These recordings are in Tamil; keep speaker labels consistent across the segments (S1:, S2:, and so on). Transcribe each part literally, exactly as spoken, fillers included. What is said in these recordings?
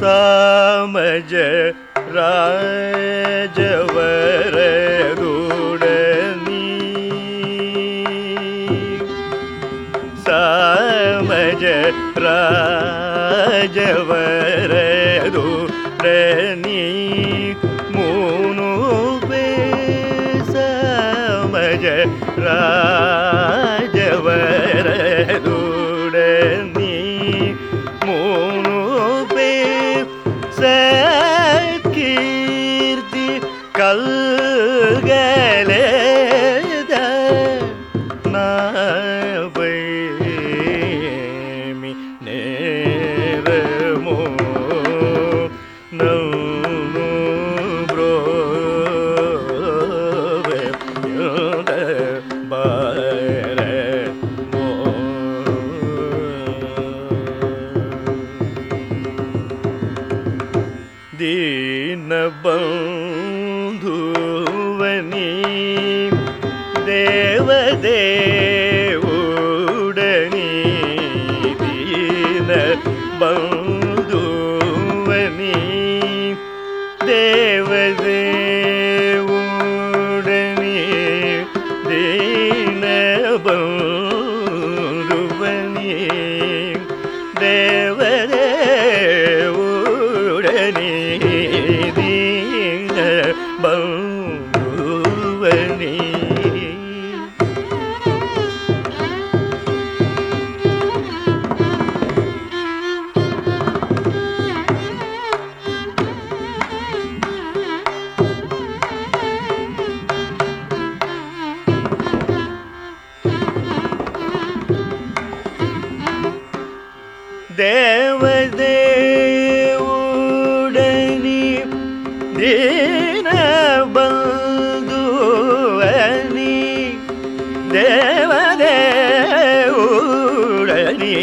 S1: சாமஜ ராஜவரதுடனீ சாமஜ ராஜவரதுடனீ மூனு பேசமஜ ராஜவரதுடனீ மூனு பேசகீர்த்தி கல்கலேத நாபைமி நேரமோ நௌனு ப்ரோவே யோத பரமோ दीनबन्धुवनी देवदेवुडनी दीनबन्धुवनी देवदेवुडनी दीनबन्धुवनी देवदेवुडनी பந்துவனி தேவதேவுடனி दीनबन्धुवनी देवदेवुडनी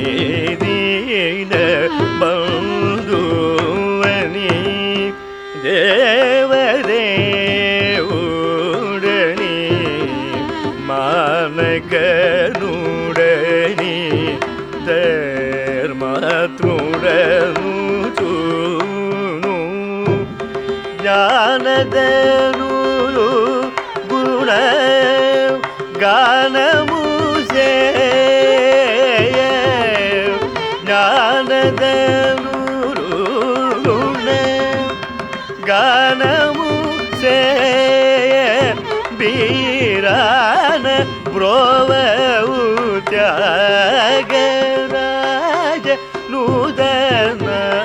S1: दीनबन्धुवनी देवदेवुडनी मानकनुडनी धर्मत्रुडनु ಜ್ಞಾನದನು ಗುಣ ಗಾನಮು ಸೇಯ ಜ್ಞಾನದನು ಗುಣ ಗಾನಮು ಸೇಯ ಬೀರಾನ ಬ್ರೋವವು ತ್ಯಾಗರಾಜ ನೂತನ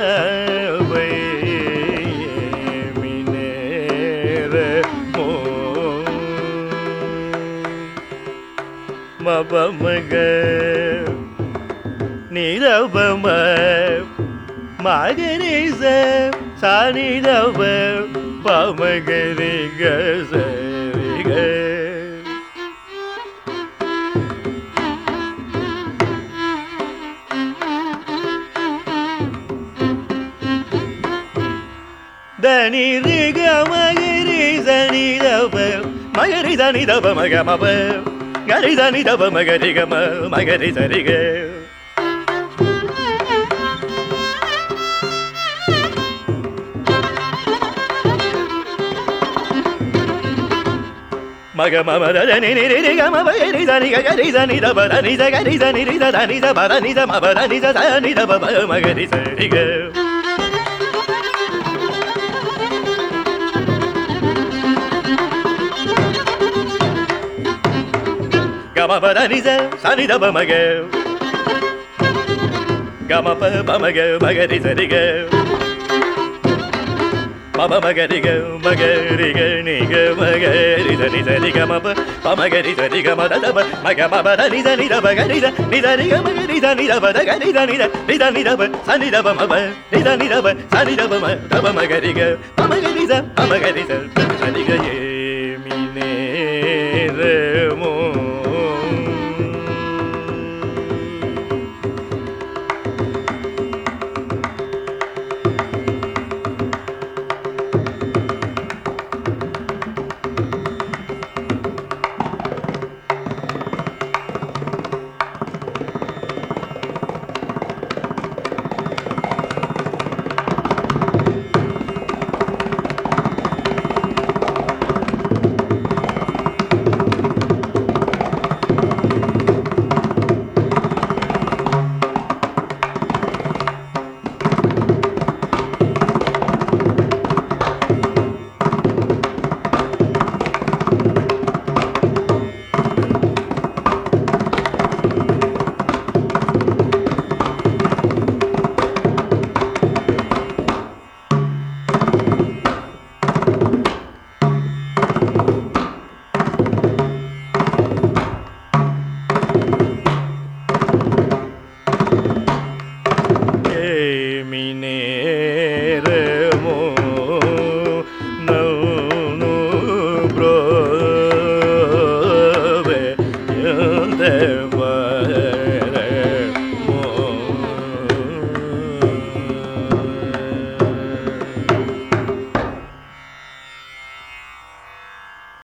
S1: மபமக நிரபம மகரிச சானிதவ பமகரிக சரிக தனி ரிக மகரி சனிதவ மகரி சனிதவ மகமப gari dani daba magari gama magari sariga magama madani ni ni gama magari dani gari dani daba dani gari dani ri dani daba dani daba dani dani daba magari sariga Gama pa da ni sa sa ni da ba ma ga Gama pa ba ma ga ma ga ri sa ri ga Ma ba ma ga ri ga ma ga ri ga ni ga ma ga ri sa ni sa ri ga ma pa ba ma ga ri sa ri ga ma da da ba ma ga ma ba da ni sa ni da ba ga ri sa ni da ri ga ma ga ri sa ni da ba da ga ri sa ni da ri da ni da ba sa ni da ba ma ba ri da ni da ba sa ni da ba ma da ba ma ga ri ga ma ma ga ri sa ma ma ga ri sa sa ni ga ye